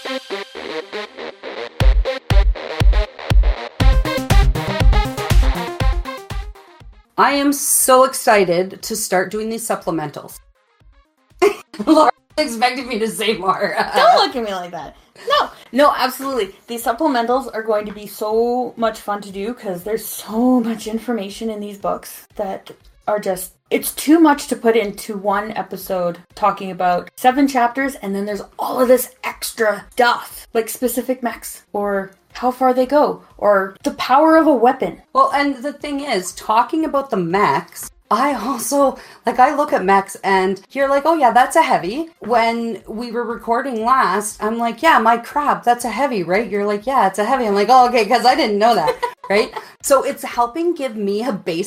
I am so excited to start doing these supplementals. Laura expected me to say more. Don't look at me like that. No, absolutely. These supplementals are going to be so much fun to do because there's so much information in these books that are just, it's too much to put into one episode talking about 7 chapters, and then there's all of this extra stuff, like specific mechs, or how far they go, or the power of a weapon. Well, and the thing is, talking about the mechs, I also, I look at mechs and you're like, oh yeah, that's a heavy. When we were recording last, I'm like, yeah, my crap, that's a heavy, right? You're like, yeah, it's a heavy. I'm like, oh, okay, because I didn't know that, right? So it's helping give me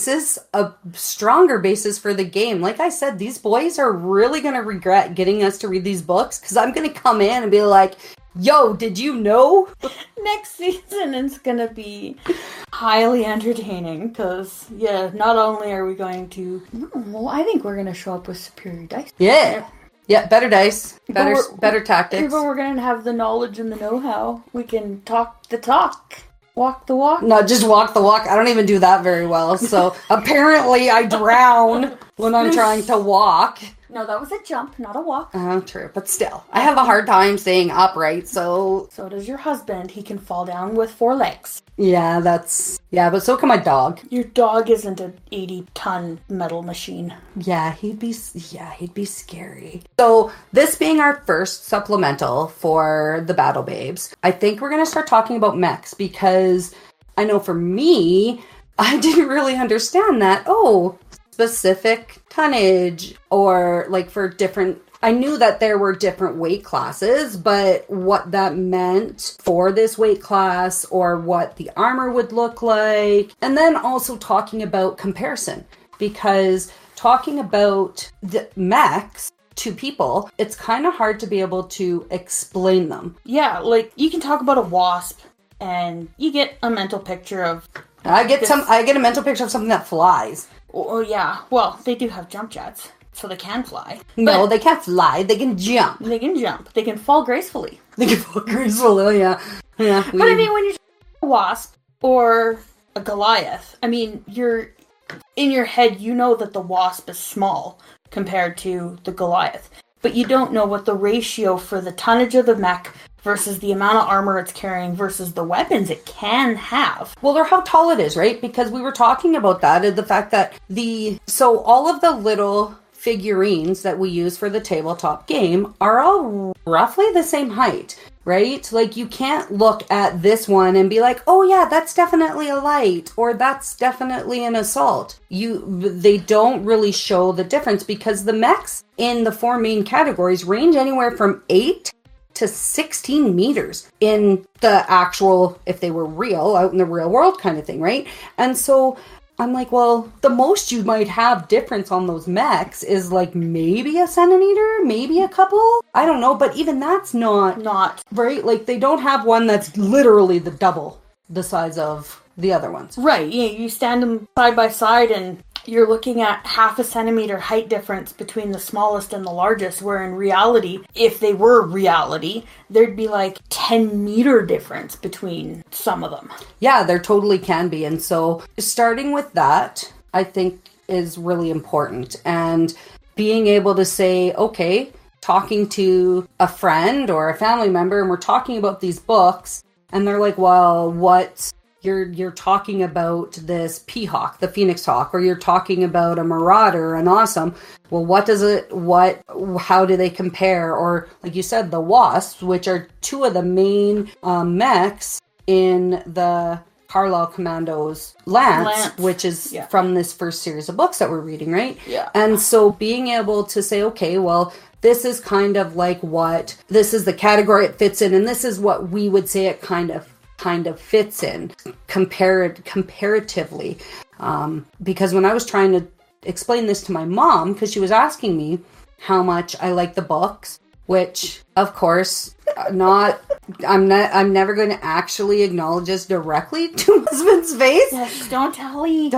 a stronger basis for the game. Like I said, these boys are really going to regret getting us to read these books because I'm going to come in and be like, yo, did you know? Next season it's gonna be highly entertaining because, not only are we going to... I think we're gonna show up with superior dice. Yeah, better dice, better tactics. But we're gonna have the knowledge and the know-how. We can talk the talk, walk the walk. No, just walk the walk. I don't even do that very well, so apparently I drown when I'm trying to walk. No, that was a jump, not a walk. True, but still. I have a hard time staying upright, so... So does your husband. He can fall down with 4 legs. Yeah, but so can my dog. Your dog isn't an 80-ton metal machine. Yeah, he'd be scary. So, this being our first supplemental for the Battle Babes, I think we're going to start talking about mechs, because I know for me, I didn't really understand that. Specific tonnage, or for different... I knew that there were different weight classes, but what that meant for this weight class, or what the armor would look like, and then also talking about comparison, because talking about the mechs to people, it's kind of hard to be able to explain them. Yeah, you can talk about a wasp, and you get a mental picture of... I get a mental picture of something that flies. Oh, yeah. Well, they do have jump jets, so they can fly. No, they can't fly. They can jump. They can jump. They can fall gracefully. Yeah. But I mean, when you're a wasp or a Goliath, I mean, you're in your head, you know that the wasp is small compared to the Goliath. But you don't know what the ratio for the tonnage of the mech versus the amount of armor it's carrying versus the weapons it can have. Well, or how tall it is, right? Because we were talking about that, and the fact that all of the little figurines that we use for the tabletop game are all roughly the same height, right? You can't look at this one and be like, oh yeah, that's definitely a light, or that's definitely an assault. They don't really show the difference, because the mechs in the 4 main categories range anywhere from 8 to 16 meters in the actual, if they were real, out in the real world kind of thing, right? And so I'm like, well, the most you might have difference on those mechs is maybe a centimeter, maybe a couple. I don't know, but even that's not right. They don't have one that's literally the double the size of the other ones. Right. Yeah, you stand them side by side and you're looking at half a centimeter height difference between the smallest and the largest, where in reality, if they were reality, there'd be 10-meter difference between some of them. Yeah, there totally can be. And so starting with that, I think, is really important. And being able to say, okay, talking to a friend or a family member, and we're talking about these books, and they're like, well, what... You're talking about this Peahawk, the Phoenix Hawk, or you're talking about a Marauder, an Awesome. Well, how do they compare? Or, like you said, the Wasps, which are 2 of the main mechs in the Carlisle Commandos Lance, which is from this first series of books that we're reading, right? Yeah. And so being able to say, okay, well, this is kind of this is the category it fits in, and this is what we would say it kind of fits in comparatively, because when I was trying to explain this to my mom, because she was asking me how much I like the books, which of course I'm never going to actually acknowledge this directly to my husband's face. Yes, don't tell Lee.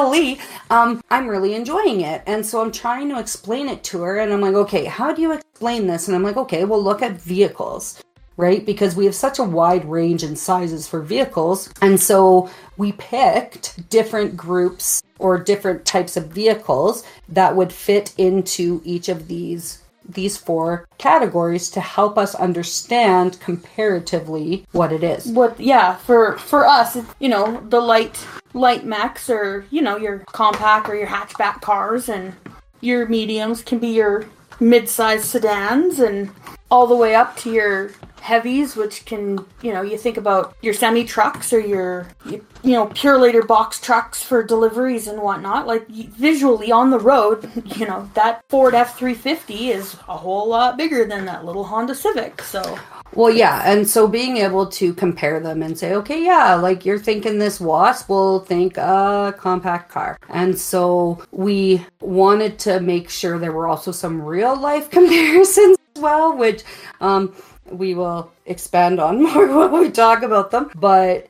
I'm really enjoying it, and so I'm trying to explain it to her, and I'm like, okay, how do you explain this? And I'm like, okay, well, look at vehicles. right? Because we have such a wide range in sizes for vehicles. And so we picked different groups or different types of vehicles that would fit into each of these 4 categories to help us understand comparatively what it is. For us, the light mechs, or your compact or your hatchback cars, and your mediums can be your mid-sized sedans, and all the way up to your heavies, which can, you think about your semi-trucks or your Purelator box trucks for deliveries and whatnot. Like, visually on the road, that Ford F-350 is a whole lot bigger than that little Honda Civic, so... Well, yeah, and so being able to compare them and say, okay, yeah, like you're thinking this Wasp, we'll think a compact car. And so we wanted to make sure there were also some real life comparisons as well, which we will expand on more when we talk about them. But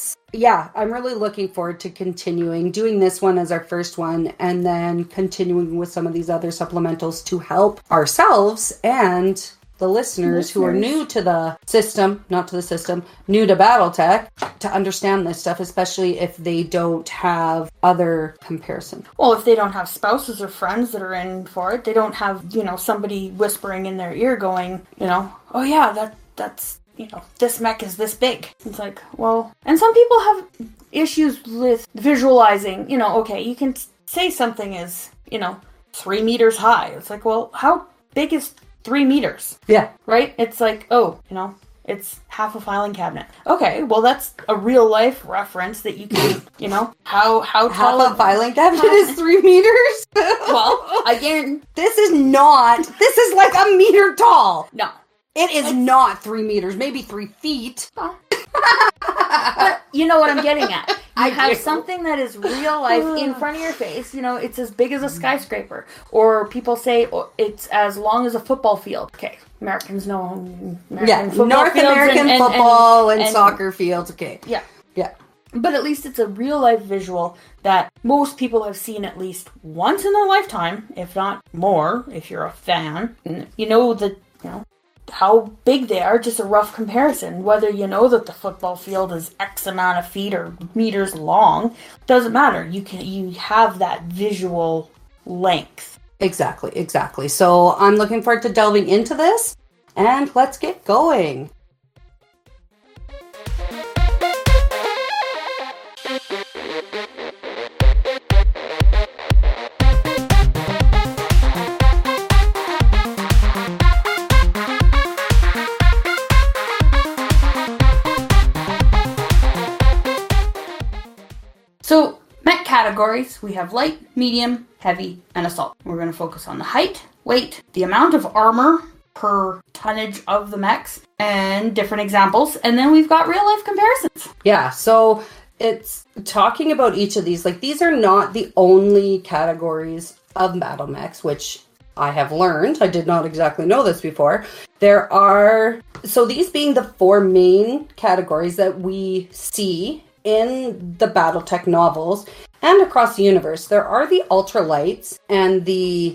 I'm really looking forward to continuing doing this one as our first one, and then continuing with some of these other supplementals to help ourselves and the listeners who are new to the system, new to BattleTech, to understand this stuff, especially if they don't have other comparisons. Well, if they don't have spouses or friends that are in for it, they don't have, somebody whispering in their ear going, oh yeah, that's, this mech is this big. It's like, well, and some people have issues with visualizing, okay, you can say something is, 3 meters high. It's like, well, how big is 3 meters? Yeah. Right? It's like, it's half a filing cabinet. Okay, well, that's a real life reference that you can, how tall... Half a filing cabinet is 3 meters? Well, again... This is like a meter tall. No. It is not 3 meters, maybe 3 feet. Oh. But you know what I'm getting at. You have something that is real life in front of your face. It's as big as a skyscraper. Or people say it's as long as a football field. Okay, Americans know American North American football and soccer fields. Okay. Yeah. Yeah. But at least it's a real life visual that most people have seen at least once in their lifetime, if not more, if you're a fan. How big they are, just a rough comparison. Whether you know that the football field is X amount of feet or meters long, doesn't matter. You have that visual length. Exactly. So I'm looking forward to delving into this, and let's get going. So, mech categories, we have light, medium, heavy, and assault. We're going to focus on the height, weight, the amount of armor per tonnage of the mechs, and different examples. And then we've got real life comparisons. Yeah, so it's talking about each of these. Like, these are not the only categories of battle mechs, which I have learned. I did not exactly know this before. So these being the 4 main categories that we see in the BattleTech novels and across the universe. There are the ultralights and the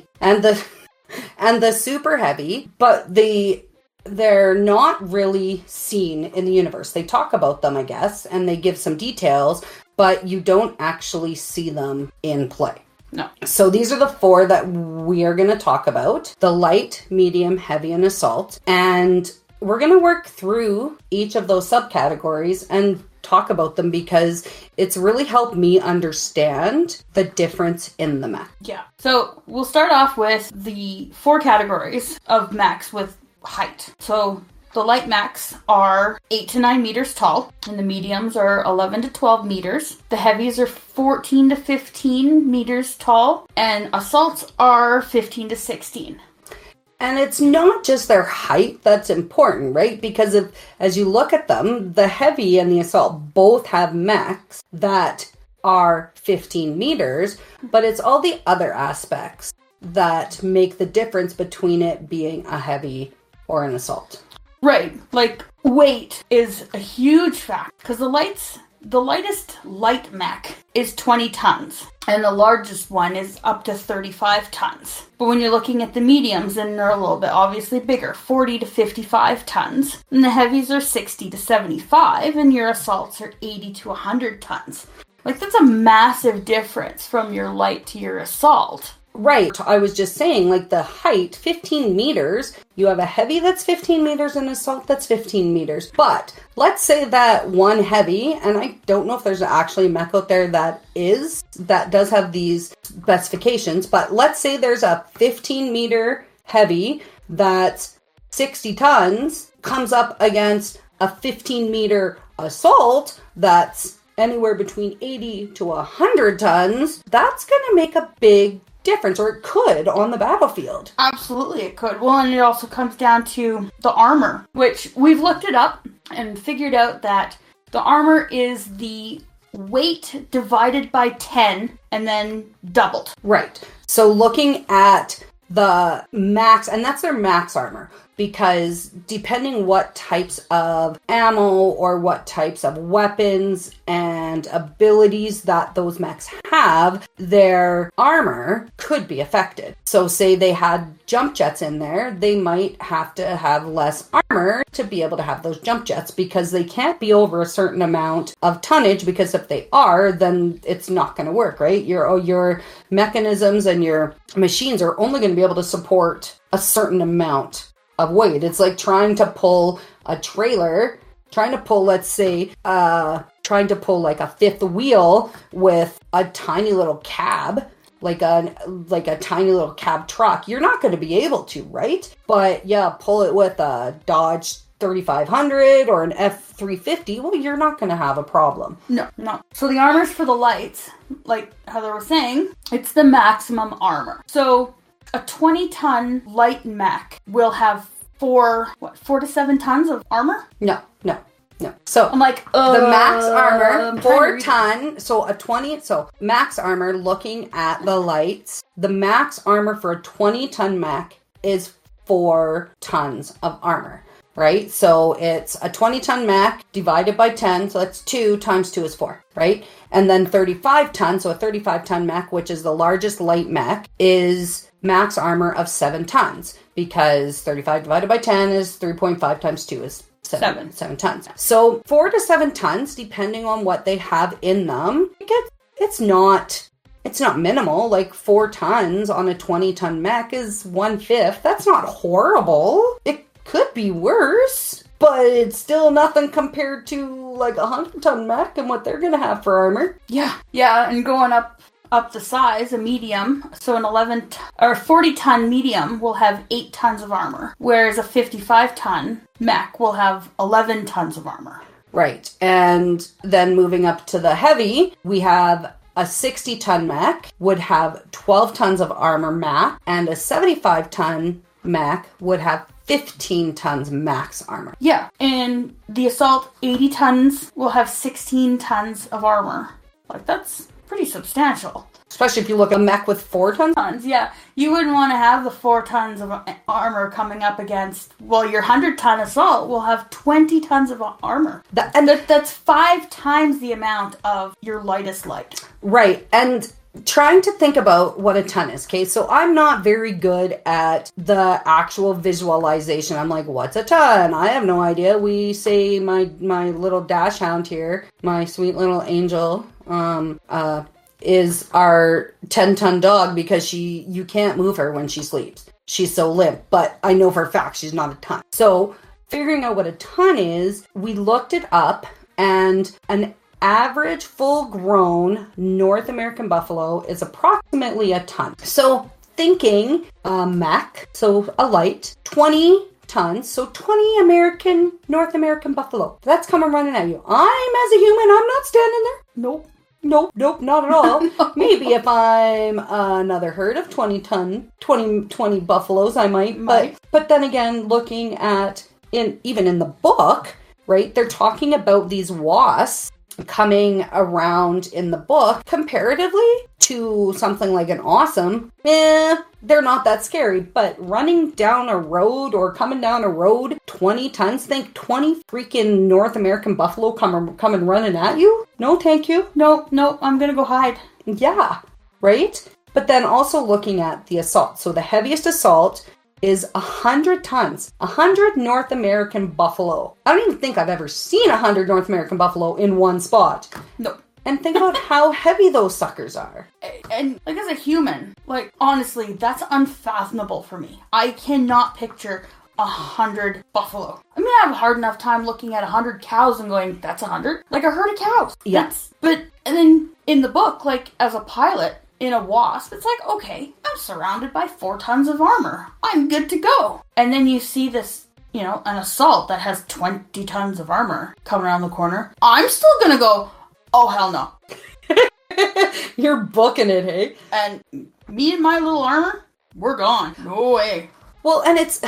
super heavy, but they're not really seen in the universe. They talk about them, I guess, and they give some details, but you don't actually see them in play. No. So these are the 4 that we are going to talk about: the light, medium, heavy, and assault. And we're going to work through each of those subcategories and talk about them, because it's really helped me understand the difference in the mech. Yeah. So we'll start off with the 4 categories of mechs with height. So the light mechs are 8 to 9 meters tall, and the mediums are 11 to 12 meters. The heavies are 14 to 15 meters tall, and assaults are 15 to 16. And it's not just their height that's important, right? Because as you look at them, the heavy and the assault both have mechs that are 15 meters, but it's all the other aspects that make the difference between it being a heavy or an assault. Right. Like, weight is a huge factor, because the lights the lightest light mech is 20 tons, and the largest one is up to 35 tons. But when you're looking at the mediums, then they're a little bit obviously bigger, 40 to 55 tons. And the heavies are 60 to 75, and your assaults are 80 to 100 tons. Like, that's a massive difference from your light to your assault. Right. I was just saying, like, the height, 15 meters, you have a heavy that's 15 meters and an assault that's 15 meters. But let's say that one heavy, and I don't know if there's actually a mech out there that does have these specifications, but let's say there's a 15 meter heavy that's 60 tons, comes up against a 15 meter assault that's anywhere between 80 to 100 tons, that's going to make a big difference, or it could on the battlefield. Absolutely it could. Well, and it also comes down to the armor, which we've looked it up and figured out that the armor is the weight divided by 10 and then doubled. Right. So looking at the max, and that's their max armor, because depending what types of ammo or what types of weapons and abilities that those mechs have, their armor could be affected. So say they had jump jets in there, they might have to have less armor to be able to have those jump jets, because they can't be over a certain amount of tonnage, because if they are, then it's not going to work, right? Your mechanisms and your machines are only going to be able to support a certain amount of weight. It's like trying to pull a trailer, let's say, trying to pull like a fifth wheel with a tiny little cab, like a tiny little cab truck. You're not going to be able to, right? But yeah, pull it with a Dodge 3500 or an F350, well, you're not going to have a problem. No. So the armor's for the lights, like Heather was saying, it's the maximum armor. So a 20-ton light mech will have 4 to 7 tons of armor? No. So I'm like, the max armor, 4 ton, so max armor, looking at the lights, the max armor for a 20-ton mech is 4 tons of armor, right? So it's a 20-ton mech divided by 10, so that's 2 times 2 is 4, right? And then 35 tons, so a 35-ton mech, which is the largest light mech, is max armor of 7 tons, because 35 divided by 10 is 3.5 times 2 is 7 tons. So 4 to 7 tons, depending on what they have in them, it's not minimal. Like 4 tons on a 20-ton mech is 1/5. That's not horrible. It could be worse, but it's still nothing compared to like a 100-ton mech and what they're gonna have for armor. Yeah, and going up the size, a medium, so an 40-ton medium will have 8 tons of armor, whereas a 55-ton mech will have 11 tons of armor. Right, and then moving up to the heavy, we have a 60-ton mech would have 12 tons of armor max, and a 75-ton mech would have 15 tons max armor. Yeah, and the assault 80 tons will have 16 tons of armor. Like, that's pretty substantial. Especially if you look at a mech with 4 tons. Yeah, you wouldn't want to have the 4 tons of armor coming up against, well, your 100-ton assault will have 20 tons of armor. That's 5 times the amount of your lightest light. Right, and trying to think about what a ton is, okay? So I'm not very good at the actual visualization. I'm like, what's a ton? I have no idea. We say my little dash hound here, my sweet little angel, is our 10-ton dog, because you can't move her when she sleeps. She's so limp, but I know for a fact she's not a ton. So figuring out what a ton is, we looked it up, and an average full-grown North American buffalo is approximately a ton. So thinking a mech, so a light, 20 tons, so 20 North American buffalo. That's coming running at you. As a human, I'm not standing there. Nope, not at all. No. Maybe if I'm another herd of 20 buffaloes, I might. But then again, looking at, even in the book, right, they're talking about these wasps coming around in the book comparatively to something like an awesome. They're not that scary, but running down a road or coming down a road 20 tons, think 20 freaking North American buffalo coming running at you? No, thank you. Nope, I'm gonna go hide. Yeah, right? But then also looking at the assault. So the heaviest assault is 100 tons. 100 North American buffalo. I don't even think I've ever seen 100 North American buffalo in one spot. No. And think about how heavy those suckers are. And like as a human, like honestly, that's unfathomable for me. I cannot picture 100 buffalo. I mean, I have a hard enough time looking at 100 cows and going, that's 100? Like a herd of cows. Yes. And then in the book, like as a pilot in a wasp, it's like, okay, I'm surrounded by 4 tons of armor. I'm good to go. And then you see this, an assault that has 20 tons of armor coming around the corner. I'm still gonna go, oh, hell no. You're booking it, hey? And me and my little armor, we're gone. No way. Well, and it's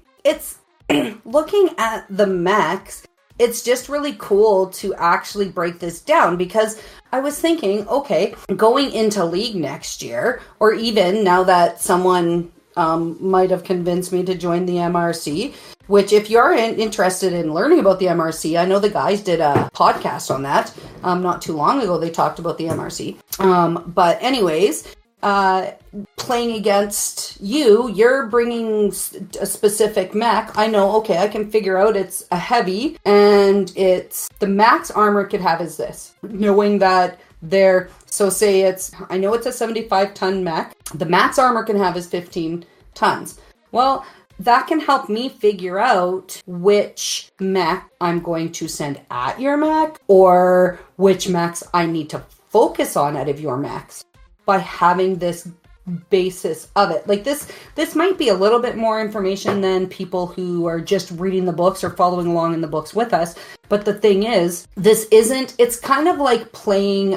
looking at the mechs, it's just really cool to actually break this down, because I was thinking, okay, going into League next year, or even now that someone might have convinced me to join the MRC, which if you're interested in learning about the MRC, I know the guys did a podcast on that not too long ago. They talked about the MRC. But anyways, playing against you're bringing a specific mech. I know, okay, I can figure out it's a heavy, and it's the max armor it could have is this. Knowing that so say I know it's a 75 ton mech. The max armor can have is 15 tons. Well, that can help me figure out which mech I'm going to send at your mech, or which mechs I need to focus on out of your mechs, by having this basis of it. Like this might be a little bit more information than people who are just reading the books or following along in the books with us. But the thing is, it's kind of like playing,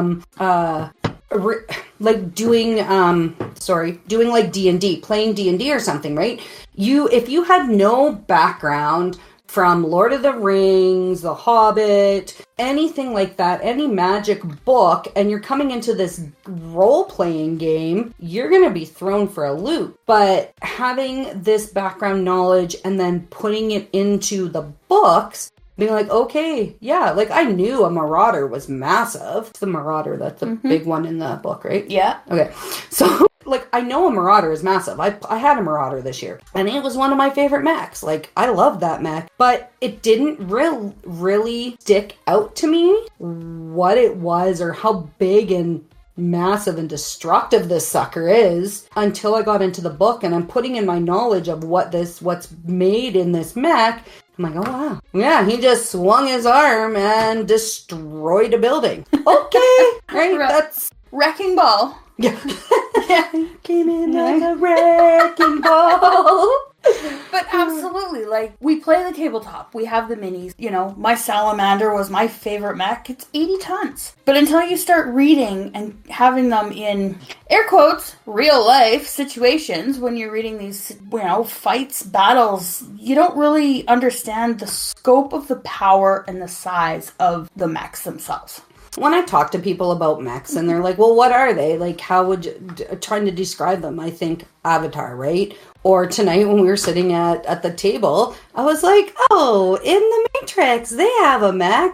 doing like D&D, playing D&D or something, right? If you had no background from Lord of the Rings, The Hobbit, anything like that, any magic book, and you're coming into this role-playing game, you're going to be thrown for a loop. But having this background knowledge and then putting it into the books, being like, okay, yeah, like I knew a marauder was massive. It's the marauder, that's the big one in the book, right? Yeah. Okay, so like I know a marauder is massive. I had a marauder this year, and it was one of my favorite mechs. Like I loved that mech, but it didn't really stick out to me what it was or how big and massive and destructive this sucker is until I got into the book, and I'm putting in my knowledge of what's made in this mech. I'm like, oh wow. Yeah, he just swung his arm and destroyed a building. Okay. Right, that's wrecking ball. Yeah. Came in like a wrecking ball. But absolutely, like, we play the tabletop. We have the minis. My salamander was my favorite mech. It's 80 tons. But until you start reading and having them in, air quotes, real life situations, when you're reading these, fights, battles, you don't really understand the scope of the power and the size of the mechs themselves. When I talk to people about mechs and they're like, well, what are they? Like, how would you, trying to describe them, I think Avatar, right? Or tonight when we were sitting at the table, I was like, oh, in the Matrix, they have a mech.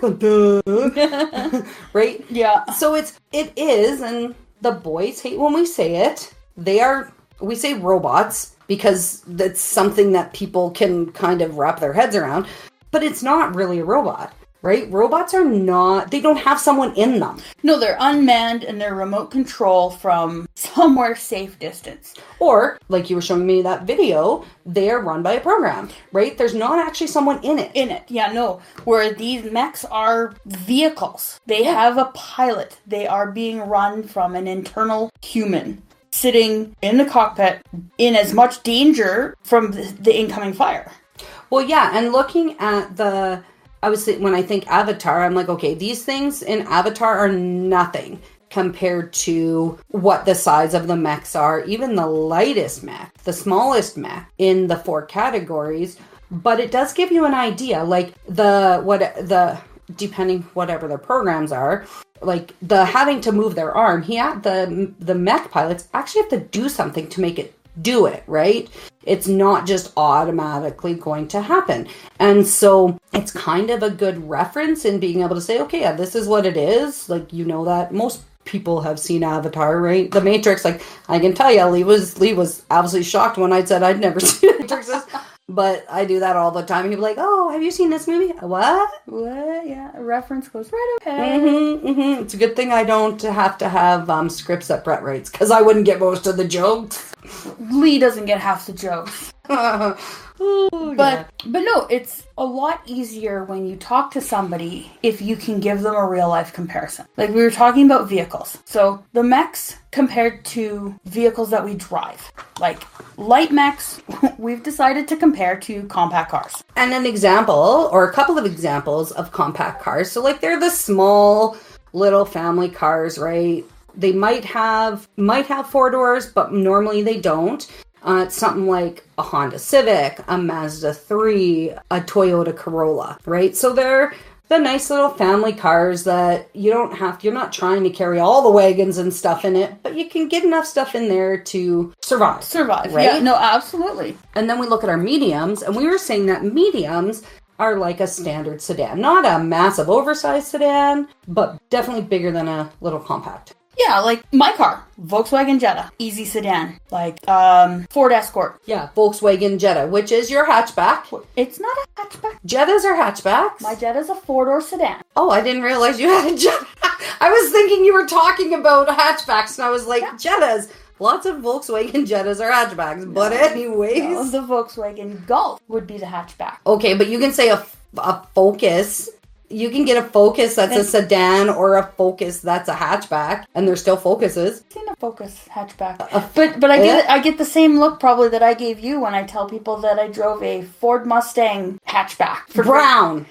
Right? Yeah. So it is, and the boys hate when we say it. We say robots because that's something that people can kind of wrap their heads around, but it's not really a robot. Right? Robots they don't have someone in them. No, they're unmanned and they're remote control from somewhere safe distance. Or, like you were showing me that video, they are run by a program, right? There's not actually someone in it. Yeah, no. Where these mechs are vehicles. They have a pilot. They are being run from an internal human sitting in the cockpit in as much danger from the incoming fire. Well, yeah, and looking at when I think Avatar, I'm like, okay, these things in Avatar are nothing compared to what the size of the mechs are. Even the lightest mech, the smallest mech in the 4 categories. But it does give you an idea, like depending whatever their programs are, like the having to move their arm. The mech pilots actually have to do something to make it do it, right? It's not just automatically going to happen. And so it's kind of a good reference in being able to say, okay, yeah, this is what it is. Like, you know that most people have seen Avatar, right? The Matrix, like, I can tell you, Lee was absolutely shocked when I said I'd never seen The Matrix. But I do that all the time. He'd be like, oh, have you seen this movie? What? Yeah, a reference goes right okay. It's a good thing I don't have to have scripts that Brett writes, because I wouldn't get most of the jokes. Lee doesn't get half the jokes. Ooh, but no, it's a lot easier when you talk to somebody if you can give them a real life comparison. Like we were talking about vehicles. So the mechs compared to vehicles that we drive. Like light mechs, we've decided to compare to compact cars. And an example, or a couple of examples of compact cars. So like they're the small little family cars, right? They might have 4 doors, but normally they don't. It's something like a Honda Civic, a Mazda 3, a Toyota Corolla, right? So they're the nice little family cars that you're not trying to carry all the wagons and stuff in it, but you can get enough stuff in there to survive. Right? Yeah, no, absolutely. And then we look at our mediums, and we were saying that mediums are like a standard sedan. Not a massive oversized sedan, but definitely bigger than a little compact. Yeah, like my car, Volkswagen Jetta, easy sedan, like Ford Escort. Yeah, Volkswagen Jetta, which is your hatchback. It's not a hatchback. Jettas are hatchbacks. My Jetta's a 4-door sedan. Oh, I didn't realize you had a Jetta. I was thinking you were talking about hatchbacks, and I was like, yeah. Jettas. Lots of Volkswagen Jettas are hatchbacks, but anyways. No, the Volkswagen Golf would be the hatchback. Okay, but you can say a Focus. You can get a Focus that's a sedan or a Focus that's a hatchback, and they're still Focuses. I've seen a Focus hatchback, but I get the same look probably that I gave you when I tell people that I drove a Ford Mustang hatchback. Brown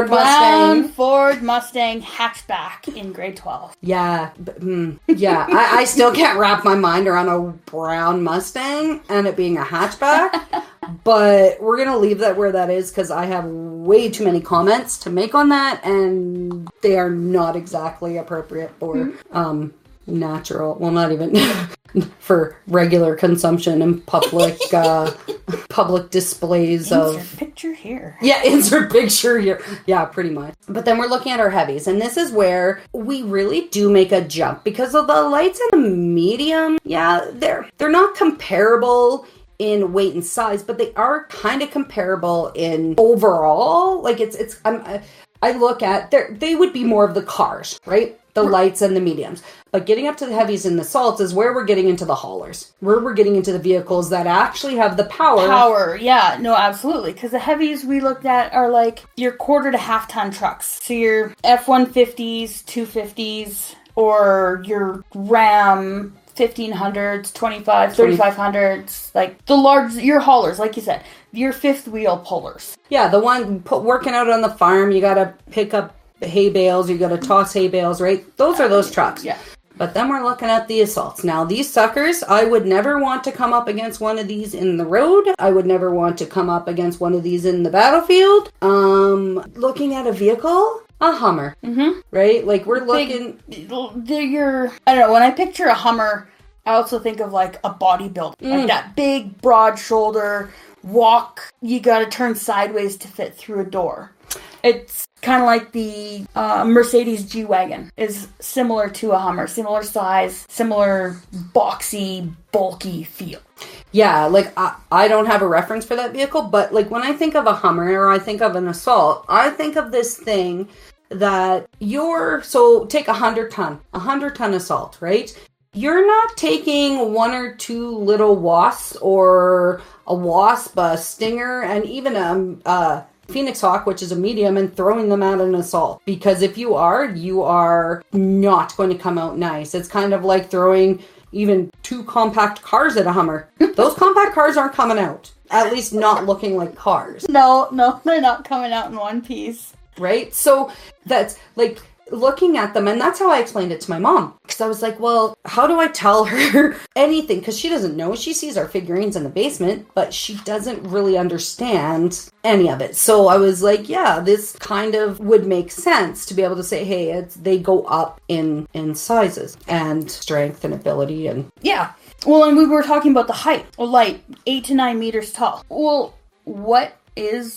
Ford Mustang hatchback in grade 12. Yeah, yeah. I still can't wrap my mind around a brown Mustang and it being a hatchback. But we're going to leave that where that is because I have way too many comments to make on that, and they are not exactly appropriate for natural, well, not even for regular consumption and public public displays of... Insert picture here. Yeah, insert picture here. Yeah, pretty much. But then we're looking at our heavies, and this is where we really do make a jump because of the lights and the medium. Yeah, they're not comparable in weight and size, but they are kind of comparable in overall. Like I look at they would be more of the cars, right? The lights and the mediums. But getting up to the heavies and the salts is where we're getting into the haulers, where we're getting into the vehicles that actually have the power. Yeah, no, absolutely. Because the heavies we looked at are like your 1/4 to 1/2 ton trucks. So your F-150s, 250s, or your Ram 1500s, 3500s, like the large, your haulers, like you said, your 5th wheel pullers. Yeah, the one working out on the farm, you gotta pick up hay bales, you gotta toss hay bales, right? Those are those trucks. Yeah. But then we're looking at the assaults. Now, these suckers, I would never want to come up against one of these in the road. I would never want to come up against one of these in the battlefield. Looking at a vehicle, a Hummer, right? Like we're looking... I don't know, when I picture a Hummer, I also think of like a bodybuilder. Like that big, broad shoulder, walk, you gotta turn sideways to fit through a door. It's kind of like the Mercedes G-Wagon is similar to a Hummer. Similar size, similar boxy, bulky feel. Yeah, like I don't have a reference for that vehicle, but like when I think of a Hummer or I think of an Assault, I think of this thing that so take 100 ton Assault, right? You're not taking 1 or 2 little wasps or a wasp, a stinger, and even a Phoenix Hawk, which is a medium, and throwing them out in an Assault. Because if you are not going to come out nice. It's kind of like throwing even 2 compact cars at a Hummer. Those compact cars aren't coming out. At least not looking like cars. No, they're not coming out in one piece. Right? So that's like looking at them, and that's how I explained it to my mom. Because I was like, well, how do I tell her anything? Because she doesn't know. She sees our figurines in the basement, but she doesn't really understand any of it. So I was like, yeah, this kind of would make sense to be able to say, hey, they go up in sizes and strength and ability. And yeah. Well, and we were talking about the height. Well, like 8 to 9 meters tall. Well, what is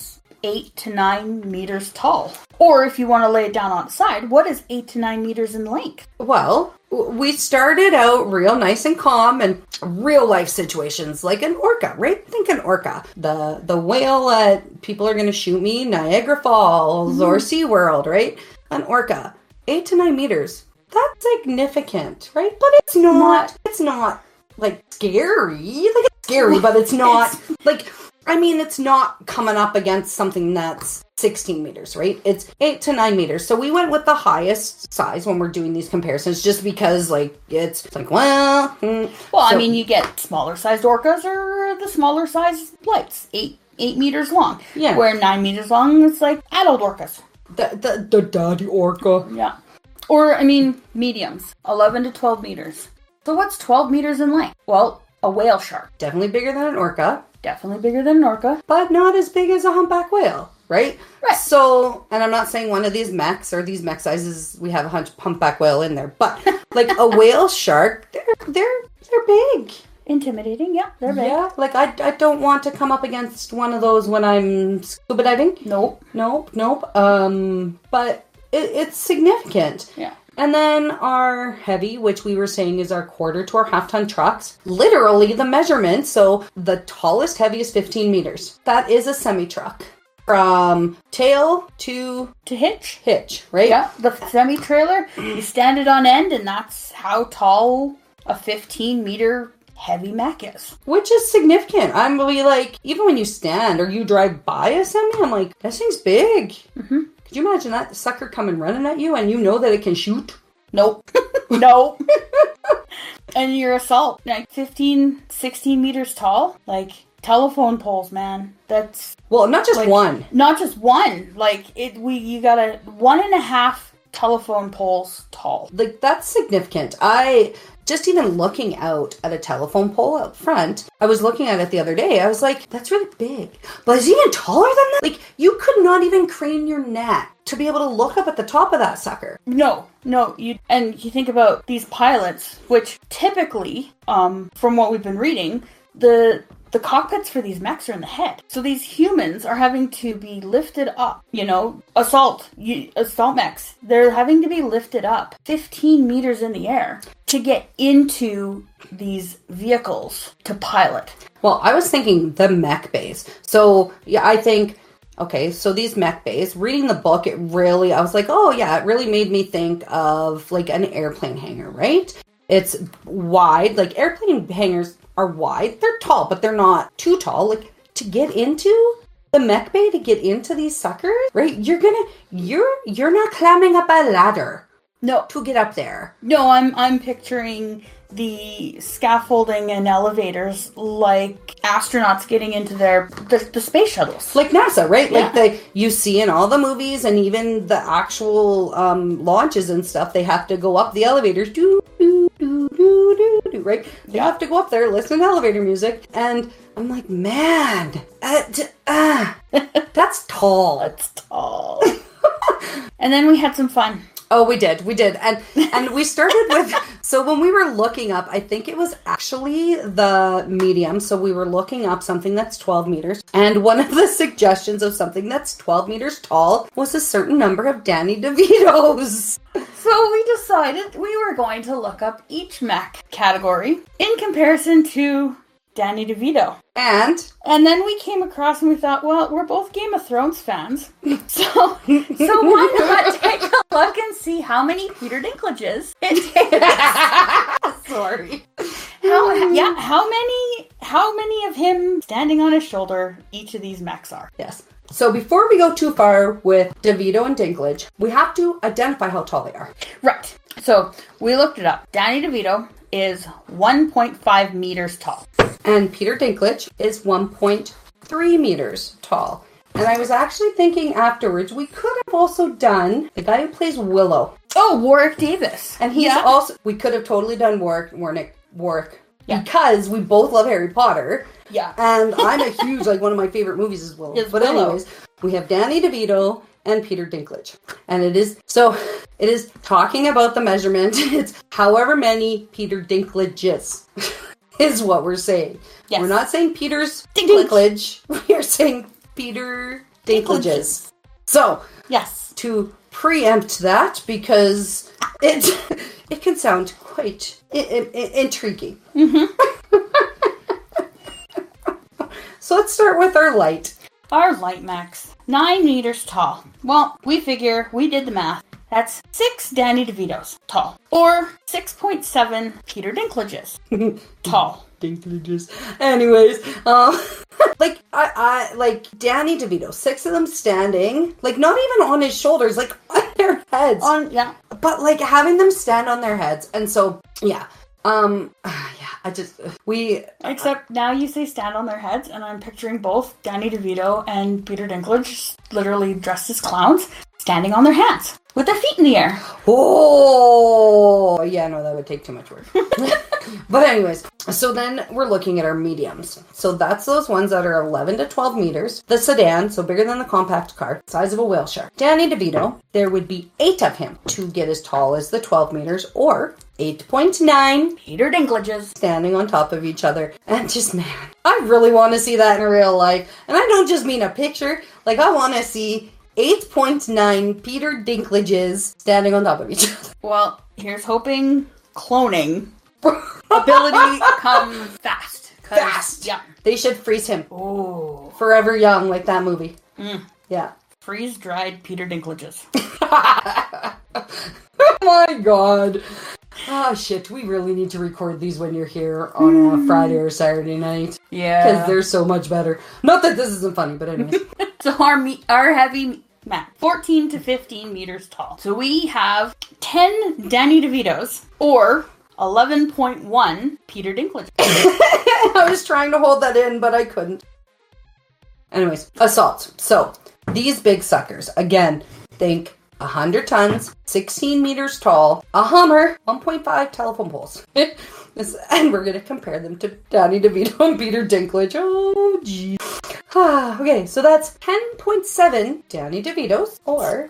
8 to 9 meters tall? Or if you want to lay it down on its side, what is 8 to 9 meters in length? Well, we started out real nice and calm and real life situations like an orca, right? Think an orca. The whale that people are going to shoot me, Niagara Falls or SeaWorld, right? An orca. 8 to 9 meters. That's significant, right? But it's not like scary. Like it's scary, but it's not like, I mean, it's not coming up against something that's 16 meters, right? It's 8 to 9 meters. So we went with the highest size when we're doing these comparisons, just because it's like, well, I mean, you get smaller sized orcas or the smaller sized lights, 8 meters long. Yeah. Where 9 meters long, it's like adult orcas. The daddy orca. Yeah. Or, I mean, mediums, 11 to 12 meters. So what's 12 meters in length? Well, a whale shark. Definitely bigger than an orca. Definitely bigger than an orca. But not as big as a humpback whale, right? Right. So, and I'm not saying one of these mechs or these mech sizes, we have a humpback whale in there, but like a whale shark, they're big. Intimidating, yeah, they're big. Yeah, like I don't want to come up against one of those when I'm scuba diving. Nope. But it's significant. Yeah. And then our heavy, which we were saying is our quarter to our half-ton trucks, literally the measurement. So the tallest heavy is 15 meters. That is a semi-truck. From tail to hitch, right? Yeah, the semi-trailer, you stand it on end, and that's how tall a 15-meter heavy mech is. Which is significant. I'm really like, even when you stand or you drive by a semi, I'm like, that thing's big. Mm-hmm. Could you imagine that sucker coming running at you and you know that it can shoot? Nope. Nope. And your assault, like 15, 16 meters tall, like telephone poles, man. That's... Well, not just like, one. Not just one. Like, you got 1.5 telephone poles tall. Like, that's significant. Just even looking out at a telephone pole out front, I was looking at it the other day. I was like, that's really big. But it's even taller than that. Like, you could not even crane your neck to be able to look up at the top of that sucker. No. You think about these pilots, which typically, from what we've been reading, the cockpits for these mechs are in the head. So these humans are having to be lifted up, assault mechs. They're having to be lifted up 15 meters in the air to get into these vehicles to pilot. Well, I was thinking the mech bays. So, yeah, I think, okay, so these mech bays, reading the book, I was like, oh yeah, it really made me think of like an airplane hangar, right? It's wide, like airplane hangars are wide. They're tall, but they're not too tall. Like, to get into the mech bay, to get into these suckers, right? You're not climbing up a ladder. No. To get up there. No, I'm picturing the scaffolding and elevators like astronauts getting into the space shuttles. Like NASA, right? Yeah. Like you see in all the movies and even the actual launches and stuff, they have to go up the elevators. Right? They have to go up there, listen to elevator music. And I'm like, man, that's tall. That's tall. And then we had some fun. Oh, we did. And we started with, so when we were looking up, I think it was actually the medium. So we were looking up something that's 12 meters. And one of the suggestions of something that's 12 meters tall was a certain number of Danny DeVitos. So we decided we were going to look up each mech category in comparison to Danny DeVito. And then we came across and we thought, well, we're both Game of Thrones fans. So why not take a look and see how many Peter Dinklages it takes? Sorry. How many of him standing on his shoulder each of these mechs are. Yes. So before we go too far with DeVito and Dinklage, we have to identify how tall they are. Right. So we looked it up. Danny DeVito is 1.5 meters tall. And Peter Dinklage is 1.3 meters tall. And I was actually thinking afterwards, we could have also done the guy who plays Willow. Oh, Warwick Davis. And he's also, we could have totally done Warwick. Yeah. Because we both love Harry Potter. Yeah. And I'm a huge, one of my favorite movies is Willow. But anyways, we have Danny DeVito and Peter Dinklage. And it is talking about the measurement. It's however many Peter Dinklages is what we're saying. Yes. We're not saying Peter's Dinklage. We are saying Peter Dinklages. So, Yes. to preempt that, because it can sound quite intriguing. So let's start with our light. Our light max, 9 meters tall. Well, we figure, we did the math. That's 6 Danny DeVitos tall. Or 6.7 Peter Dinklages tall. Dinklages. Anyways, like I like Danny DeVito, 6 of them standing, like not even on his shoulders, like on their heads. Yeah. But like having them stand on their heads, and so yeah. Except now you say stand on their heads, and I'm picturing both Danny DeVito and Peter Dinklage, literally dressed as clowns, standing on their hands with their feet in the air. Oh, yeah, no, that would take too much work. But anyways, so then we're looking at our mediums. So that's those ones that are 11 to 12 meters. The sedan, so bigger than the compact car, size of a whale shark. Danny DeVito, there would be 8 of him to get as tall as the 12 meters, or 8.9 Peter Dinklages standing on top of each other. And just, man, I really want to see that in real life. And I don't just mean a picture. Like, I want to see 8.9 Peter Dinklages standing on top of each other. Well, here's hoping cloning ability comes fast. Fast. Yeah. They should freeze him. Oh. Forever young, like that movie. Yeah. Freeze-dried Peter Dinklages. Oh my god. Oh shit, we really need to record these when you're here on a Friday or Saturday night. Yeah. Because they're so much better. Not that this isn't funny, but anyways. So our heavy mat, 14 to 15 meters tall. So we have 10 Danny DeVitos, or 11.1 Peter Dinklage. I was trying to hold that in, but I couldn't. Anyways, assault. So, these big suckers, again, think 100 tons, 16 meters tall, a Hummer, 1.5 telephone poles. And we're going to compare them to Danny DeVito and Peter Dinklage. Oh, gee. Okay, so that's 10.7 Danny DeVitos, or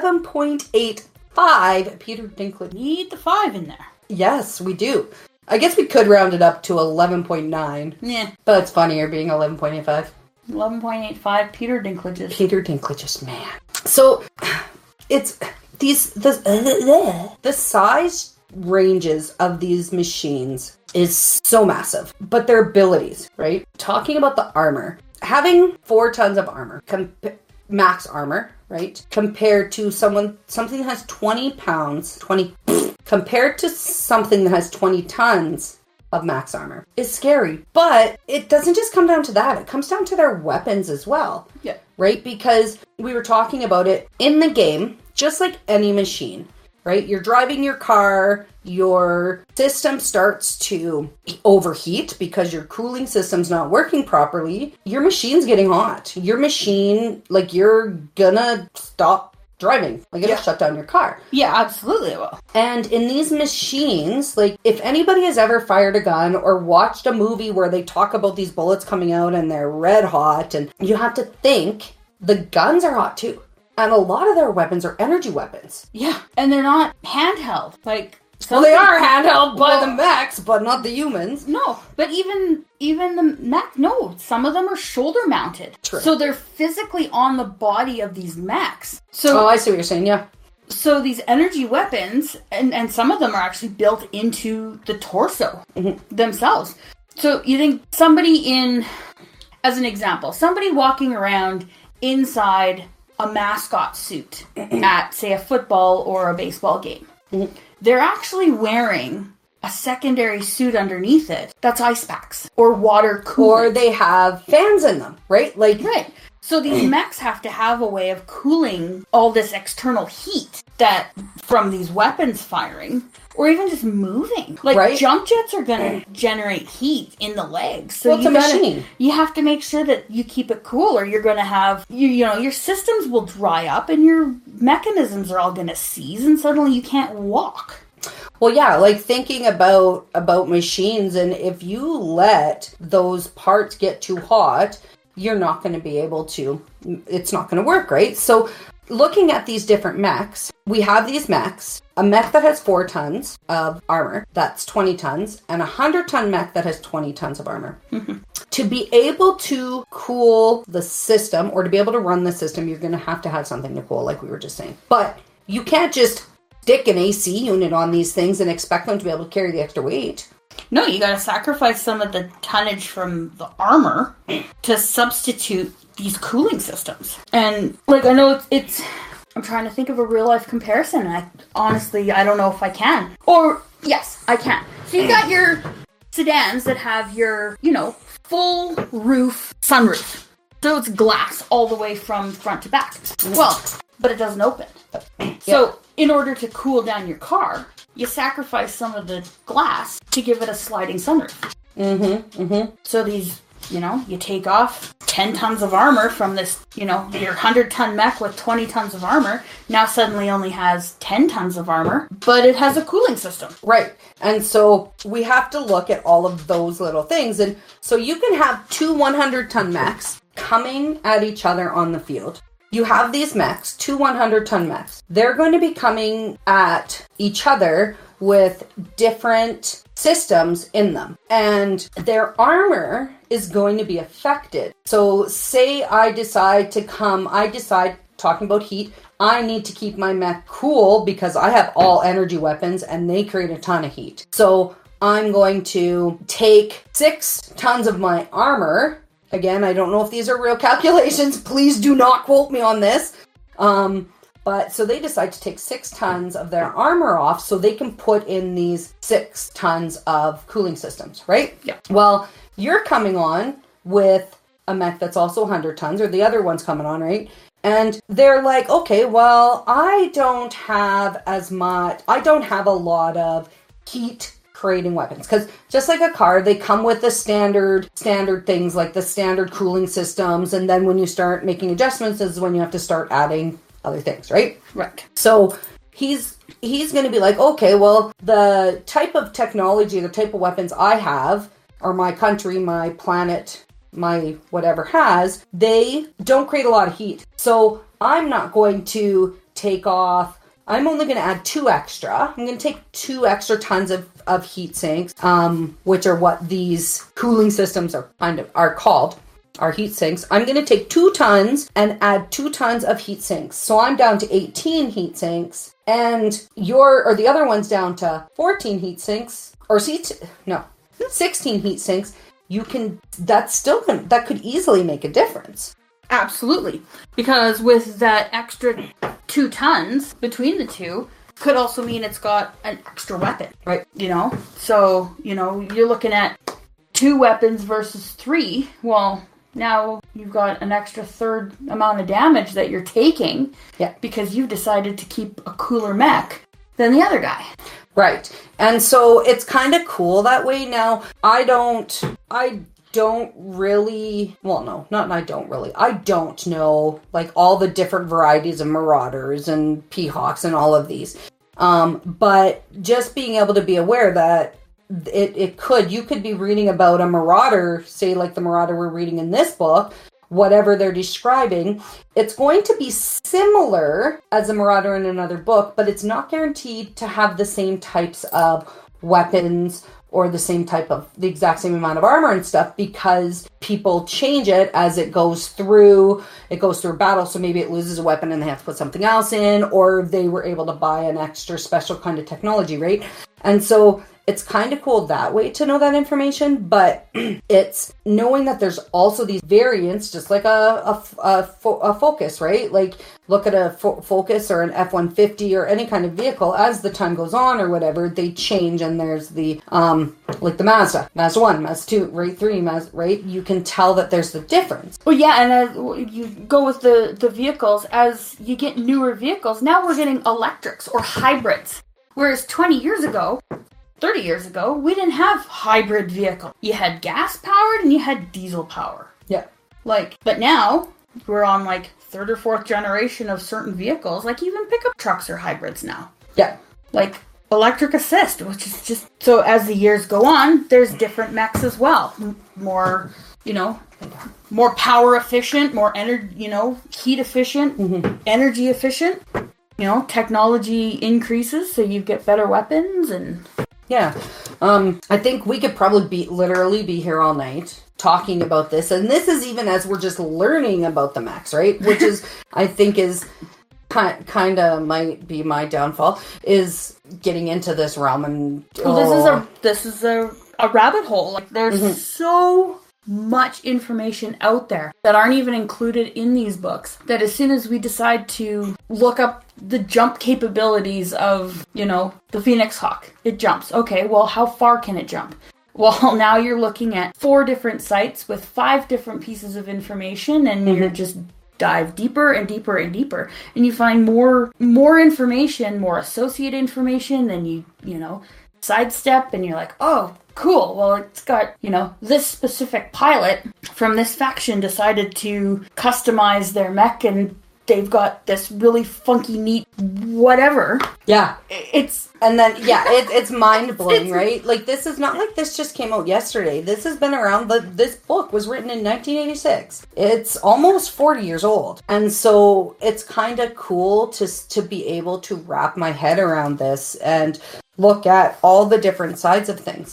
11.85 Peter Dinklage. Need the 5 in there. Yes, we do. I guess we could round it up to 11.9. Yeah. But it's funnier being 11.85. 11.85 Peter Dinklages. Peter Dinklages, man. So, it's the size ranges of these machines is so massive. But their abilities, right? Talking about the armor. Having 4 tons of armor, max armor, right? Compared to something that has 20 pounds, compared to something that has 20 tons of max armor is scary. But it doesn't just come down to that. It comes down to their weapons as well. Yeah. Right? Because we were talking about it in the game, just like any machine, right? You're driving your car, your system starts to overheat because your cooling system's not working properly. Your machine's getting hot. Your machine, like, you're gonna stop driving. Like, it'll shut down your car. Yeah, absolutely it will. And in these machines, like, if anybody has ever fired a gun or watched a movie where they talk about these bullets coming out and they're red hot, and you have to think the guns are hot too. And a lot of their weapons are energy weapons. Yeah, and they're not handheld. Like, well, they are handheld by the mechs, but not the humans. No, but even the mech, no, some of them are shoulder mounted. True. So they're physically on the body of these mechs. So, oh, I see what you're saying, yeah. So these energy weapons, and some of them are actually built into the torso themselves. So you think somebody as an example, somebody walking around inside a mascot suit at, say, a football or a baseball game. They're actually wearing a secondary suit underneath it that's ice packs or water cooling. Or they have fans in them, right? Like, right. So these mechs have to have a way of cooling all this external heat that from these weapons firing, or even just moving. Like, right? Jump jets are going to generate heat in the legs. So it's a machine. You have to make sure that you keep it cool, or you're going to have, your systems will dry up and your mechanisms are all going to seize, and suddenly you can't walk. Well, yeah, like thinking about machines, and if you let those parts get too hot, you're not going to be able to, it's not going to work, right? So looking at these different mechs, we have these mechs. A mech that has 4 tons of armor, that's 20 tons, and a 100-ton mech that has 20 tons of armor. To be able to cool the system, or to be able to run the system, you're going to have something to cool, like we were just saying. But you can't just stick an AC unit on these things and expect them to be able to carry the extra weight. No, you gotta sacrifice some of the tonnage from the armor to substitute these cooling systems. And, like, I know it's I'm trying to think of a real-life comparison, and I don't know if I can. Or, yes, I can. So you got your sedans that have your, full roof sunroof. So it's glass all the way from front to back. Well, but it doesn't open. So, in order to cool down your car, you sacrifice some of the glass to give it a sliding sunroof. So these, you take off 10 tons of armor from this, your 100-ton mech with 20 tons of armor, now suddenly only has 10 tons of armor, but it has a cooling system. Right. And so we have to look at all of those little things. And so you can have 2 100-ton mechs coming at each other on the field. You have these mechs, 2 100-ton mechs. They're going to be coming at each other with different systems in them. And their armor is going to be affected. So say I decide, talking about heat, I need to keep my mech cool because I have all energy weapons and they create a ton of heat. So I'm going to take 6 tons of my armor. Again, I don't know if these are real calculations. Please do not quote me on this. But so they decide to take 6 tons of their armor off so they can put in these 6 tons of cooling systems, right? Yeah. Well, you're coming on with a mech that's also 100 tons, or the other one's coming on, right? And they're like, okay, well, I don't have a lot of heat creating weapons, because just like a car, they come with the standard things, like the standard cooling systems, and then when you start making adjustments is when you have to start adding other things, right? Right. So he's going to be like, okay, well, the type of technology, the type of weapons I have, or my country, my planet, my whatever has, they don't create a lot of heat. So I'm not going to take off, I'm only going to add 2 extra. I'm going to take 2 extra tons of heat sinks, which are what these cooling systems are called, are heat sinks. I'm going to take 2 tons and add 2 tons of heat sinks. So I'm down to 18 heat sinks, and the other one's down to 14 heat sinks, 16 heat sinks. That could easily make a difference. Absolutely. Because with that extra 2 tons between the two, could also mean it's got an extra weapon. Right. So, you're looking at 2 weapons versus 3. Well, now you've got an extra third amount of damage that you're taking. Yeah. Because you've decided to keep a cooler mech than the other guy. Right. And so it's kind of cool that way. Now, I don't know like all the different varieties of Marauders and Peahawks and all of these. But just being able to be aware that you could be reading about a Marauder, say like the Marauder we're reading in this book, whatever they're describing, it's going to be similar as a Marauder in another book, but it's not guaranteed to have the same types of weapons or the exact same amount of armor and stuff, because people change it as it goes through battle. So maybe it loses a weapon and they have to put something else in, or they were able to buy an extra special kind of technology, right? And so it's kind of cool that way to know that information, but it's knowing that there's also these variants, just like a Focus, right? Like look at a Focus or an F-150 or any kind of vehicle, as the time goes on or whatever, they change, and there's the, like the Mazda 1, Mazda 2, right, 3, right? You can tell that there's the difference. Well, yeah, and as you go with the vehicles, as you get newer vehicles, now we're getting electrics or hybrids. Whereas 20 years ago, 30 years ago, we didn't have hybrid vehicle. You had gas powered and you had diesel power. Yeah. But now we're on like 3rd or 4th generation of certain vehicles. Like even pickup trucks are hybrids now. Yeah. Like electric assist, which is just, so as the years go on, there's different mechs as well. More more power efficient, more energy, heat efficient, energy efficient. Technology increases, so you get better weapons and... Yeah. I think we could probably literally be here all night talking about this. And this is even as we're just learning about the mechs, right? Which is, I think is kind of might be my downfall, is getting into this realm. And this is a rabbit hole. Like, there's so much information out there that aren't even included in these books, that as soon as we decide to look up the jump capabilities of, the Phoenix Hawk, it jumps. Okay, well, how far can it jump? Well, now you're looking at 4 different sites with 5 different pieces of information, and you're just dive deeper and deeper and deeper, and you find more information, more associated information, then you sidestep, and you're like, oh, cool, well, it's got, this specific pilot from this faction decided to customize their mech, and they've got this really funky, neat whatever. Yeah. It's mind-blowing, right? Like, this is not like this just came out yesterday. This has been around, this book was written in 1986. It's almost 40 years old. And so it's kind of cool to be able to wrap my head around this and look at all the different sides of things.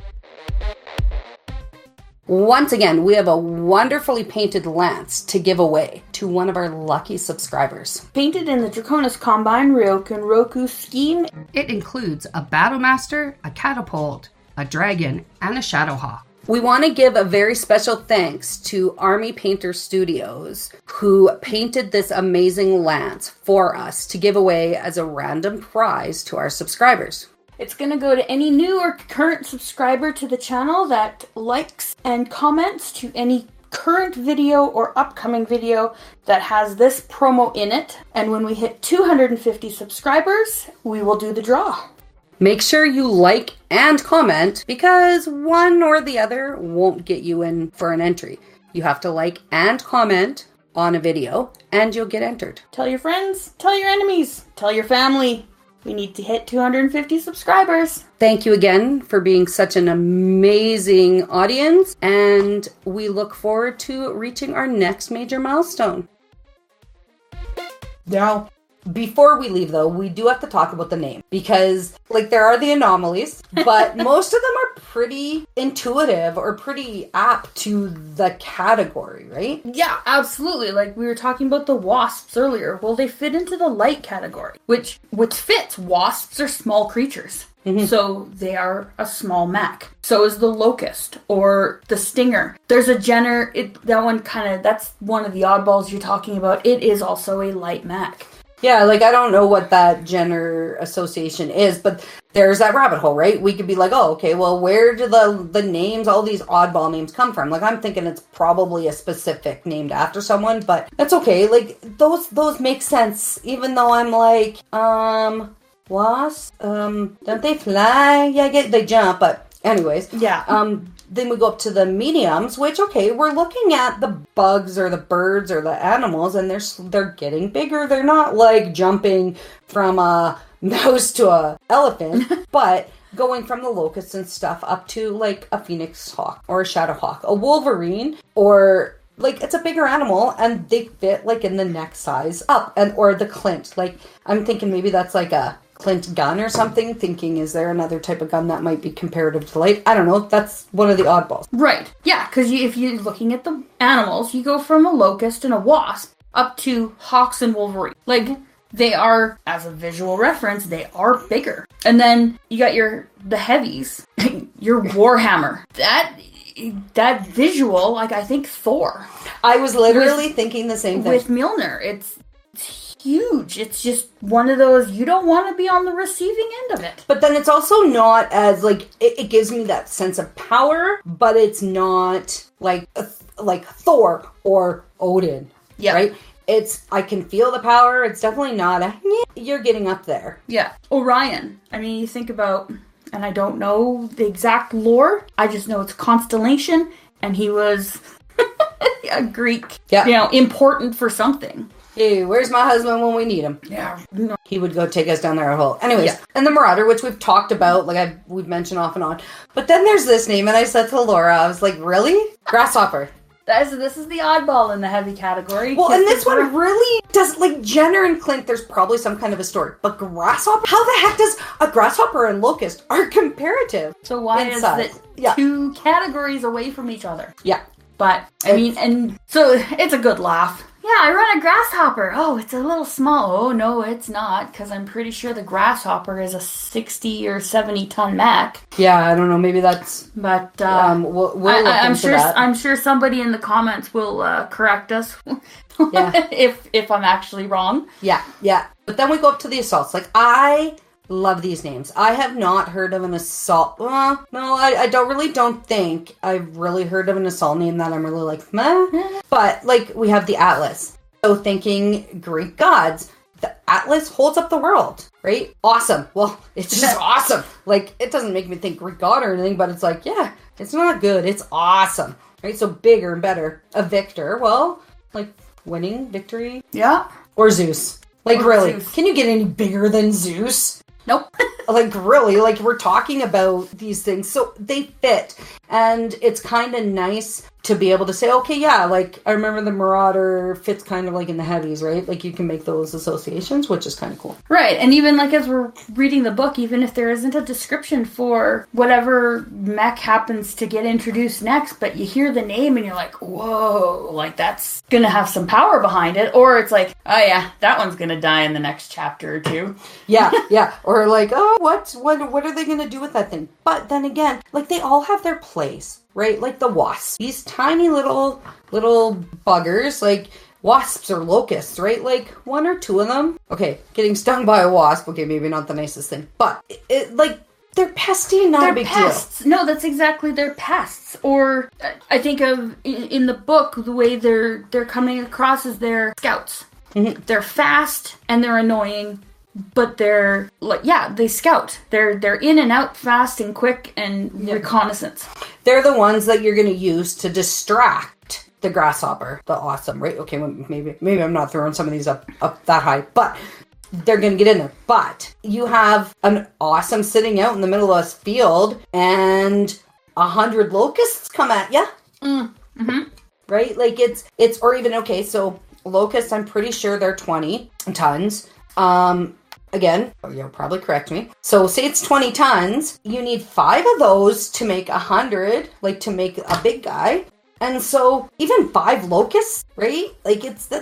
Once again, we have a wonderfully painted lance to give away to one of our lucky subscribers. Painted in the Draconis Combine Ryokan Roku scheme. It includes a Battlemaster, a Catapult, a Dragon, and a Shadowhawk. We want to give a very special thanks to Army Painter Studios, who painted this amazing lance for us to give away as a random prize to our subscribers. It's going to go to any new or current subscriber to the channel that likes and comments to any current video or upcoming video that has this promo in it. And when we hit 250 subscribers, we will do the draw. Make sure you like and comment, because one or the other won't get you in for an entry. You have to like and comment on a video, and you'll get entered. Tell your friends, tell your enemies, tell your family. We need to hit 250 subscribers. Thank you again for being such an amazing audience, and we look forward to reaching our next major milestone. Now, before we leave, though, we do have to talk about the name, because, there are the anomalies, but most of them are pretty intuitive or pretty apt to the category, right? Yeah, absolutely. Like, we were talking about the wasps earlier. Well, they fit into the light category, which fits. Wasps are small creatures. Mm-hmm. So they are a small mech. So is the locust or the stinger. There's a Jenner, that's one of the oddballs you're talking about. It is also a light mech. Yeah, I don't know what that gender association is, but there's that rabbit hole, right? We could be like, oh, okay, well, where do the names, all these oddball names come from? I'm thinking it's probably a specific named after someone, but that's okay. Those make sense, even though I'm wasps, don't they fly? Yeah, they jump, but anyways. Yeah. Then we go up to the mediums, which, okay, we're looking at the bugs or the birds or the animals, and they're getting bigger. They're not jumping from a mouse to a elephant, but going from the locusts and stuff up to a phoenix hawk or a shadow hawk, a wolverine, or it's a bigger animal, and they fit in the neck size up, or the clint. I'm thinking maybe that's a Clint gun or something, thinking, is there another type of gun that might be comparative to light? I don't know. That's one of the oddballs. Right. Yeah, because if you're looking at the animals, you go from a locust and a wasp up to hawks and wolverine. They are, as a visual reference, they are bigger. And then you got the heavies, your Warhammer. That visual, I think Thor. I was literally thinking the same thing. With Mjolnir, it's huge. It's just one of those, you don't want to be on the receiving end of it. But then it's also not as, it gives me that sense of power, but it's not like Thor or Odin. Yeah. Right? I can feel the power. It's definitely not you're getting up there. Yeah. Orion. You think about, and I don't know the exact lore, I just know it's a constellation, and he was a Greek, important for something. Hey, where's my husband when we need him? Yeah. He would go take us down there a hole. Anyways, and the Marauder, which we've talked about, like we've mentioned off and on. But then there's this name, and I said to Laura, I was like, really? Grasshopper. This is the oddball in the heavy category. Well, and this one really does, like, Jenner and Clint, there's probably some kind of a story. But Grasshopper? How the heck does a Grasshopper and Locust are comparative? So why is it two categories away from each other? Yeah. But, I mean, and so it's a good laugh. Yeah, I run a Grasshopper. Oh, it's a little small. Oh, no, it's not, because I'm pretty sure the Grasshopper is a 60 or 70 ton Mac. Yeah, I don't know. Maybe that's... But we'll look into that. I'm sure somebody in the comments will correct us if I'm actually wrong. Yeah. But then we go up to the assaults. Like, I love these names. I have not heard of an assault. No, I don't think I've really heard of an assault name that I'm really like, meh. But, like, we have the Atlas. So thinking Greek gods, the Atlas holds up the world, right? Awesome. Well, it's just awesome. Like, it doesn't make me think Greek god or anything, but it's like, yeah, it's not good. It's awesome, right? So bigger and better. A victor, well, like, winning, victory. Yeah. Or Zeus. Like, really, Zeus. Can you get any bigger than Zeus? Nope. Like, really, like, we're talking about these things. So they fit. And it's kind of nice to be able to say, okay, yeah, like, I remember the Marauder fits kind of like in the heavies, right? Like, you can make those associations, which is kind of cool. Right. And even, like, as we're reading the book, even if there isn't a description for whatever mech happens to get introduced next, but you hear the name and you're like, whoa, like, that's gonna have some power behind it. Or it's like, oh, yeah, that one's gonna die in the next chapter or two. Yeah. Or like, oh, what are they gonna do with that thing? But then again, like, they all have their place, right? Like the wasps, these tiny little buggers, like wasps or locusts, right? Like one or two of them. Okay, getting stung by a wasp. Okay, maybe not the nicest thing, but it like, they're pesty, not a big pests. Deal. No, that's exactly, they're pests. Or I think of in the book, the way they're coming across as they're scouts. Mm-hmm. They're fast and they're annoying. But they're like, they scout. They're in and out fast and quick and reconnaissance. They're the ones that you're going to use to distract the Grasshopper, the awesome, right? Okay, well, maybe I'm not throwing some of these up that high, but they're going to get in there. But you have an awesome sitting out in the middle of this field, and 100 locusts come at you, right? Like it's or even okay. So locusts, I'm pretty sure they're 20 tons. Again, you'll probably correct me. So say it's 20 tons. You need 5 of those to make 100, like to make a big guy. And so even 5 locusts, right? Like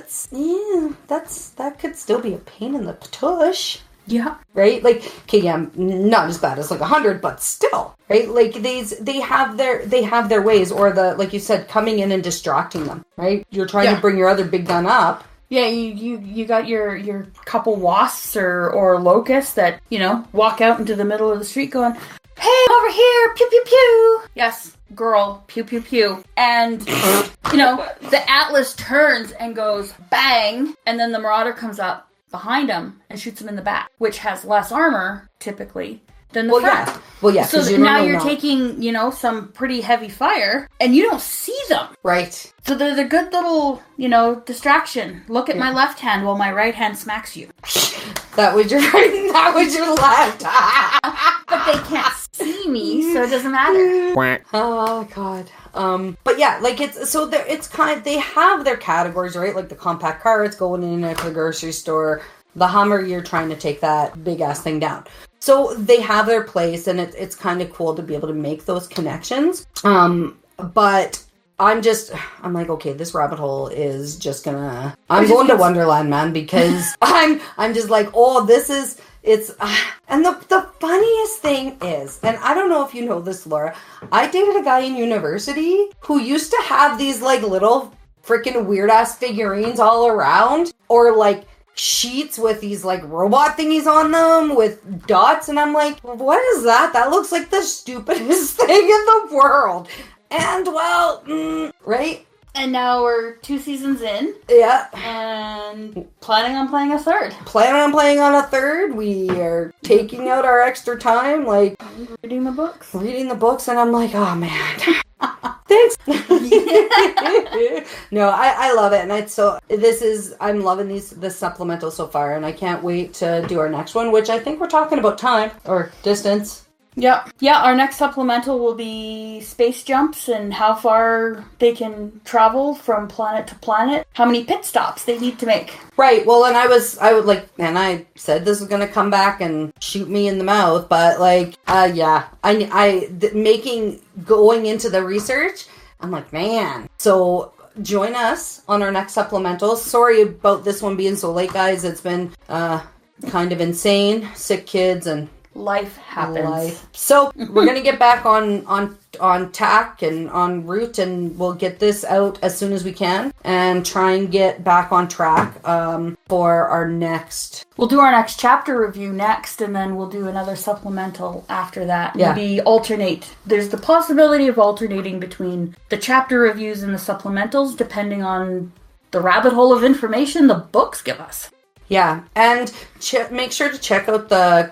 that could still be a pain in the tush. Yeah. Right? Like, okay, yeah, not as bad as like 100, but still, right? Like they have their ways, or like you said, coming in and distracting them, right? You're trying to bring your other big gun up. Yeah, you got your couple wasps or locusts that, walk out into the middle of the street going, hey, over here, pew, pew, pew. Yes, girl, pew, pew, pew. And, the Atlas turns and goes bang, and then the Marauder comes up behind him and shoots him in the back, which has less armor, typically, than the front. Yeah. Well, yeah. So now you're taking, some pretty heavy fire, and you don't see them. Right. So they're the good little, distraction. Look at my left hand while my right hand smacks you. That was your right, that was your left. But they can't see me, so it doesn't matter. Oh, God. But yeah, like it's kind of, they have their categories, right? Like the compact car, it's going in at the grocery store. The Hummer, you're trying to take that big ass thing down. So they have their place, and it's kind of cool to be able to make those connections. But I'm like, okay, this rabbit hole is just gonna, I'm going to Wonderland, man, because I'm just like, oh, and the funniest thing is, and I don't know if you know this, Laura, I dated a guy in university who used to have these like little freaking weird ass figurines all around, or like sheets with these like robot thingies on them with dots, and I'm like, what is that? That looks like the stupidest thing in the world. And well, right? And now we're 2 seasons in. Yeah. And planning on playing a third. We are taking out our extra time, like reading the books. And I'm like, oh man. Thanks. No, I love it, and I'm loving this supplemental so far, and I can't wait to do our next one, which I think we're talking about time or distance. Yeah. Our next supplemental will be space jumps and how far they can travel from planet to planet. How many pit stops they need to make. Right. Well, and I said this was going to come back and shoot me in the mouth, but going into the research, I'm like, man. So join us on our next supplemental. Sorry about this one being so late, guys. It's been kind of insane. Sick kids and life happens. So we're gonna get back on tack and en route, and we'll get this out as soon as we can and try and get back on track for our next. We'll do our next chapter review next, and then we'll do another supplemental after that. Yeah. Maybe alternate. There's the possibility of alternating between the chapter reviews and the supplementals, depending on the rabbit hole of information the books give us. Yeah, and make sure to check out the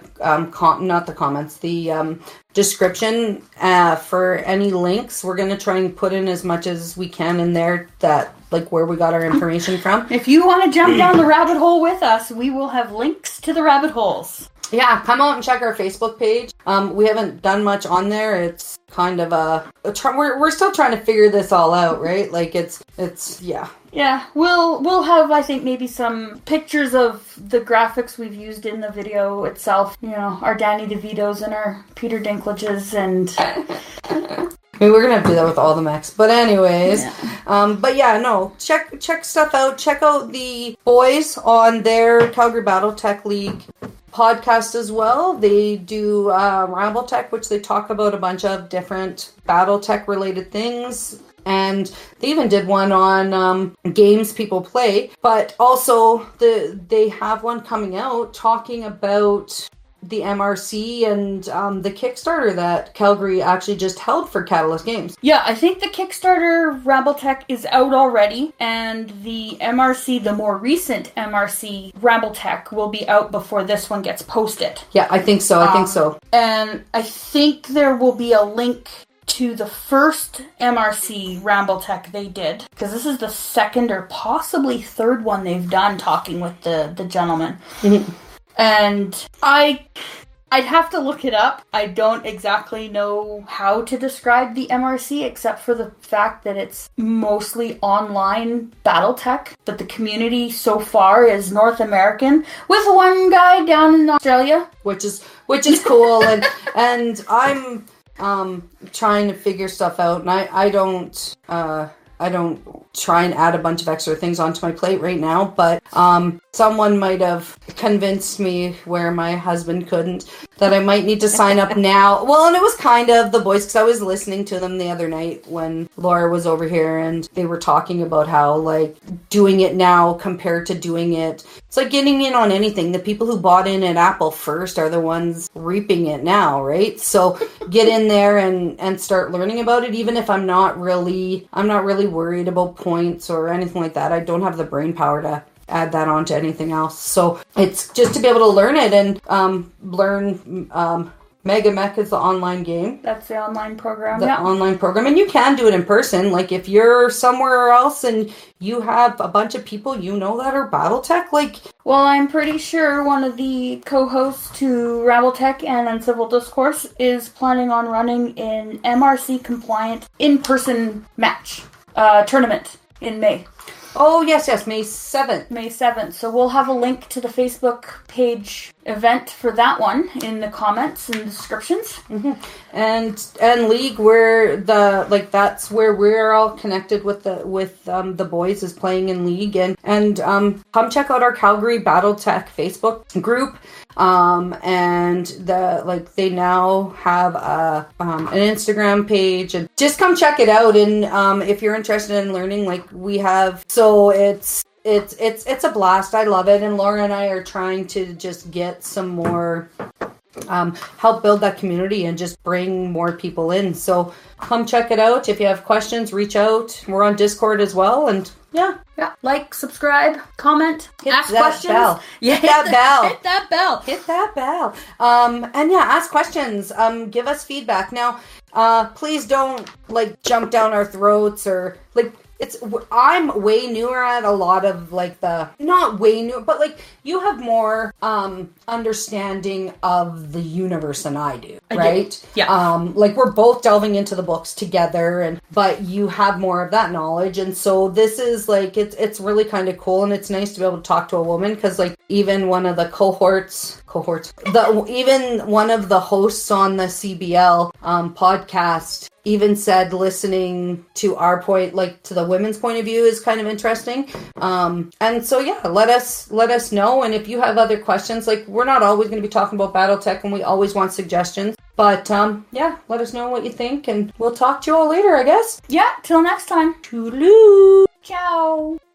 description for any links. We're going to try and put in as much as we can in there that where we got our information from. If you want to jump down the rabbit hole with us, we will have links to the rabbit holes. Yeah, come out and check our Facebook page. We haven't done much on there. It's kind of we're still trying to figure this all out, right? Yeah. Yeah, we'll have, I think, maybe some pictures of the graphics we've used in the video itself. You know, our Danny DeVitos and our Peter Dinklages and... We're going to do that with all the mechs. But anyways, check stuff out. Check out the boys on their Calgary Battletech League podcast as well. They do Rambletech, which they talk about a bunch of different Battletech related things. And they even did one on games people play. But also, they have one coming out talking about the MRC and the Kickstarter that Calgary actually just held for Catalyst Games. Yeah, I think the Kickstarter Rambletech is out already, and the MRC, the more recent MRC Rambletech, will be out before this one gets posted. Yeah, I think so. And I think there will be a link to the first MRC Rambletech they did, because this is the second or possibly third one they've done talking with the gentleman. Mm-hmm. And I'd have to look it up. I don't exactly know how to describe the MRC except for the fact that it's mostly online Battletech, but the community so far is North American with one guy down in Australia, which is cool. and I'm trying to figure stuff out, and I don't try and add a bunch of extra things onto my plate right now, but someone might have convinced me where my husband couldn't that I might need to sign up now. Well, and it was kind of the boys, because I was listening to them the other night when Laura was over here, and they were talking about how doing it now compared to doing it, it's like getting in on anything. The people who bought in at Apple first are the ones reaping it now, right? So get in there and start learning about it, even if I'm not really worried about points or anything like that. I don't have the brain power to add that on to anything else. So it's just to be able to learn it and learn Mega Mech is the online game. That's the online program. Online program. And you can do it in person. If you're somewhere else and you have a bunch of people that are Battletech, Well, I'm pretty sure one of the co-hosts to Rambletech and Uncivil Discourse is planning on running an MRC compliant in-person match tournament in May. Oh, yes, May 7th. May 7th. So we'll have a link to the Facebook page event for that one in the comments and descriptions. Mm-hmm. And League, where that's where we're all connected with the boys is playing in League. And come check out our Calgary Battletech Facebook group. And they now have an Instagram page, and just come check it out. And if you're interested in learning, we have, so it's a blast. I love it. And Laura and I are trying to just get some more help build that community and just bring more people in. So come check it out. If you have questions, reach out. We're on Discord as well. And yeah. Subscribe, comment, ask questions. Bell. Yeah, hit that bell. Hit that bell. And yeah, ask questions. Give us feedback. Now, please don't, like, jump down our throats or, like, I'm way newer at a lot of, like, not way new, but, like, you have more, understanding of the universe than I do, right? Yeah. Like, we're both delving into the books together, but you have more of that knowledge, and so this is, like, it's really kind of cool, and it's nice to be able to talk to a woman, because, like, even one of the even one of the hosts on the CBL, podcast even said listening to our point, like, to the women's point of view is kind of interesting. And so, yeah, let us know. And if you have other questions, like, we're not always going to be talking about BattleTech, and we always want suggestions. But, yeah, let us know what you think, and we'll talk to you all later, I guess. Yeah, till next time. Toodaloo! Ciao!